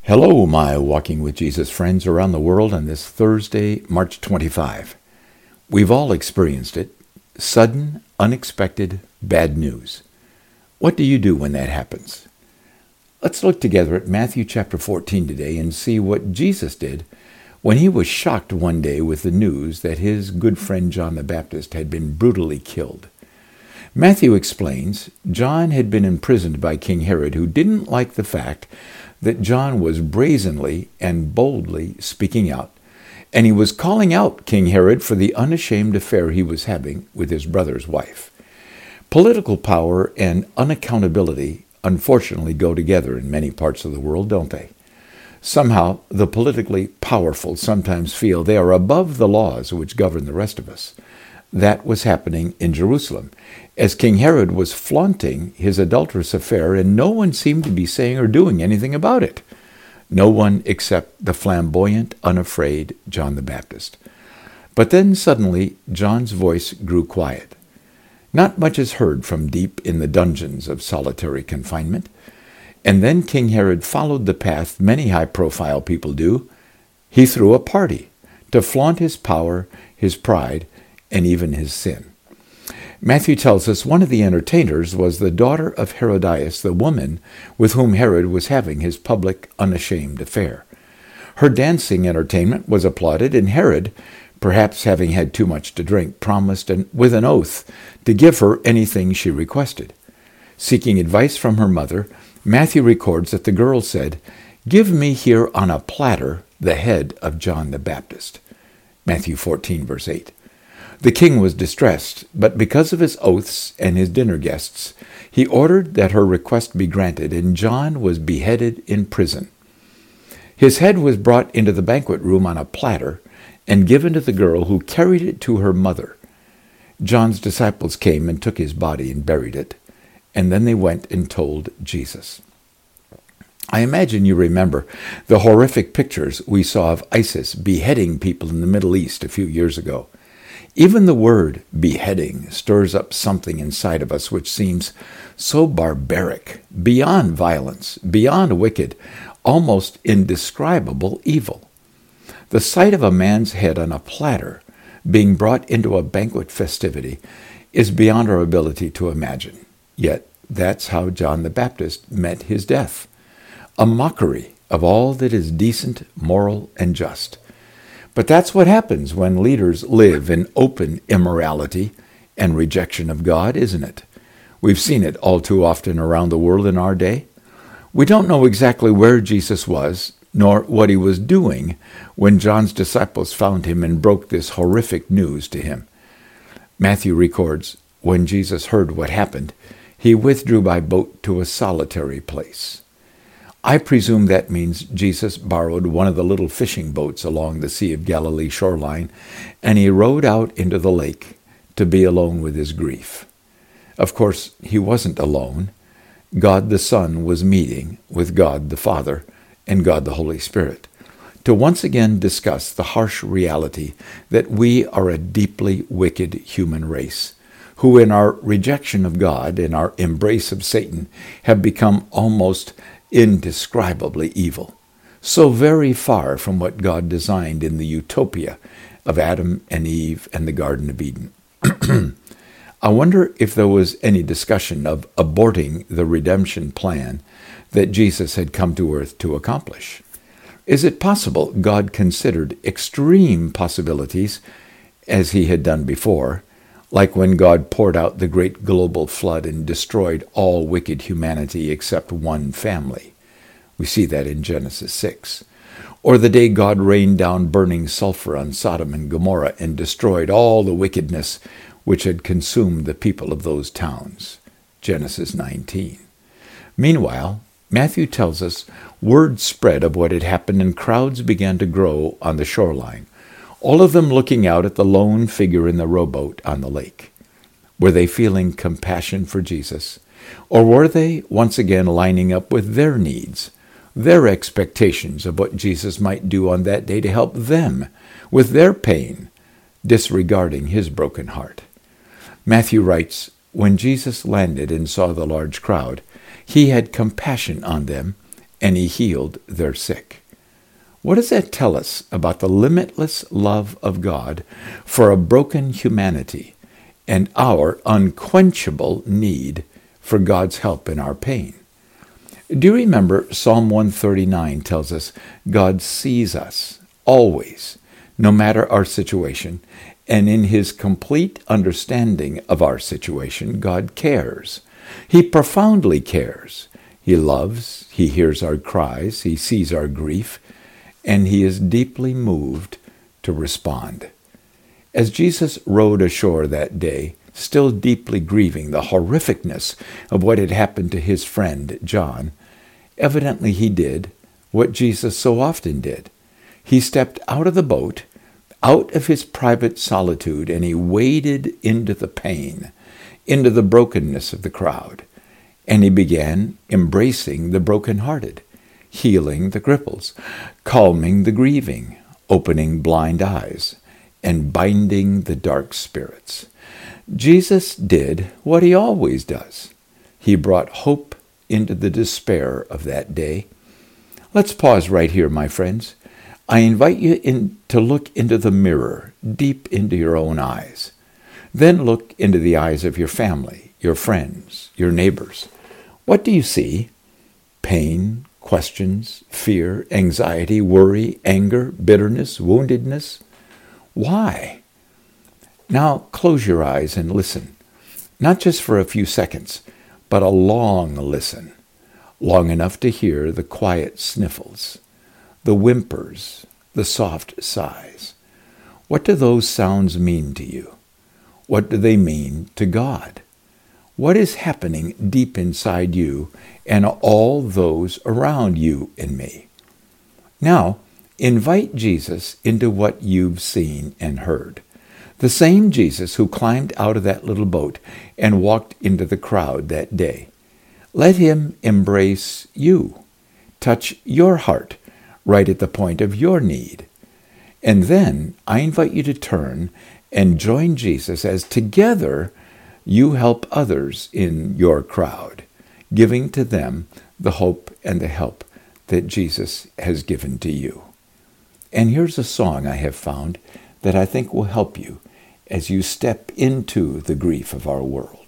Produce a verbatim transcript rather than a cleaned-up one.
Hello, my Walking with Jesus friends around the world on this Thursday, March twenty-fifth. We've all experienced it. Sudden, unexpected, bad news. What do you do when that happens? Let's look together at Matthew chapter fourteen today and see what Jesus did when he was shocked one day with the news that his good friend John the Baptist had been brutally killed. Matthew explains John had been imprisoned by King Herod, who didn't like the fact that John was brazenly and boldly speaking out, and he was calling out King Herod for the unashamed affair he was having with his brother's wife. Political power and unaccountability unfortunately go together in many parts of the world, don't they? Somehow, the politically powerful sometimes feel they are above the laws which govern the rest of us. That was happening in Jerusalem, as King Herod was flaunting his adulterous affair, and no one seemed to be saying or doing anything about it. No one except the flamboyant, unafraid John the Baptist. But then suddenly, John's voice grew quiet. Not much is heard from deep in the dungeons of solitary confinement. And then King Herod followed the path many high-profile people do. He threw a party to flaunt his power, his pride, and even his sin. Matthew tells us one of the entertainers was the daughter of Herodias, the woman with whom Herod was having his public, unashamed affair. Her dancing entertainment was applauded, and Herod, perhaps having had too much to drink, promised and with an oath to give her anything she requested. Seeking advice from her mother, Matthew records that the girl said, "Give me here on a platter the head of John the Baptist." Matthew fourteen, verse eight. The king was distressed, but because of his oaths and his dinner guests, he ordered that her request be granted, and John was beheaded in prison. His head was brought into the banquet room on a platter and given to the girl, who carried it to her mother. John's disciples came and took his body and buried it, and then they went and told Jesus. I imagine you remember the horrific pictures we saw of ISIS beheading people in the Middle East a few years ago. Even the word beheading stirs up something inside of us which seems so barbaric, beyond violence, beyond wicked, almost indescribable evil. The sight of a man's head on a platter being brought into a banquet festivity is beyond our ability to imagine. Yet that's how John the Baptist met his death. A mockery of all that is decent, moral, and just. But that's what happens when leaders live in open immorality and rejection of God, isn't it? We've seen it all too often around the world in our day. We don't know exactly where Jesus was, nor what he was doing when John's disciples found him and broke this horrific news to him. Matthew records, when Jesus heard what happened, he withdrew by boat to a solitary place. I presume that means Jesus borrowed one of the little fishing boats along the Sea of Galilee shoreline, and he rowed out into the lake to be alone with his grief. Of course, he wasn't alone. God the Son was meeting with God the Father and God the Holy Spirit to once again discuss the harsh reality that we are a deeply wicked human race, who in our rejection of God and our embrace of Satan have become almost indescribably evil, so very far from what God designed in the utopia of Adam and Eve and the Garden of Eden. I wonder if there was any discussion of aborting the redemption plan that Jesus had come to earth to accomplish. Is it possible God considered extreme possibilities, as he had done before, like when God poured out the great global flood and destroyed all wicked humanity except one family? We see that in Genesis six. Or the day God rained down burning sulfur on Sodom and Gomorrah and destroyed all the wickedness which had consumed the people of those towns. Genesis nineteen. Meanwhile, Matthew tells us word spread of what had happened, and crowds began to grow on the shoreline, all of them looking out at the lone figure in the rowboat on the lake. Were they feeling compassion for Jesus? Or were they once again lining up with their needs, their expectations of what Jesus might do on that day to help them with their pain, disregarding his broken heart? Matthew writes, when Jesus landed and saw the large crowd, he had compassion on them and he healed their sick. What does that tell us about the limitless love of God for a broken humanity and our unquenchable need for God's help in our pain? Do you remember Psalm one thirty-nine tells us God sees us always, no matter our situation, and in his complete understanding of our situation, God cares. He profoundly cares. He loves, he hears our cries, he sees our grief, and he is deeply moved to respond. As Jesus rowed ashore that day, still deeply grieving the horrificness of what had happened to his friend John, evidently he did what Jesus so often did. He stepped out of the boat, out of his private solitude, and he waded into the pain, into the brokenness of the crowd, and he began embracing the brokenhearted, healing the cripples, calming the grieving, opening blind eyes, and binding the dark spirits. Jesus did what he always does. He brought hope into the despair of that day. Let's pause right here, my friends. I invite you in to look into the mirror, deep into your own eyes. Then look into the eyes of your family, your friends, your neighbors. What do you see? Pain, questions, fear, anxiety, worry, anger, bitterness, woundedness. Why? Now close your eyes and listen, not just for a few seconds, but a long listen, long enough to hear the quiet sniffles, the whimpers, the soft sighs. What do those sounds mean to you? What do they mean to God? What is happening deep inside you and all those around you and me? Now, invite Jesus into what you've seen and heard. The same Jesus who climbed out of that little boat and walked into the crowd that day. Let him embrace you, touch your heart right at the point of your need. And then I invite you to turn and join Jesus as together you help others in your crowd, giving to them the hope and the help that Jesus has given to you. And here's a song I have found that I think will help you as you step into the grief of our world.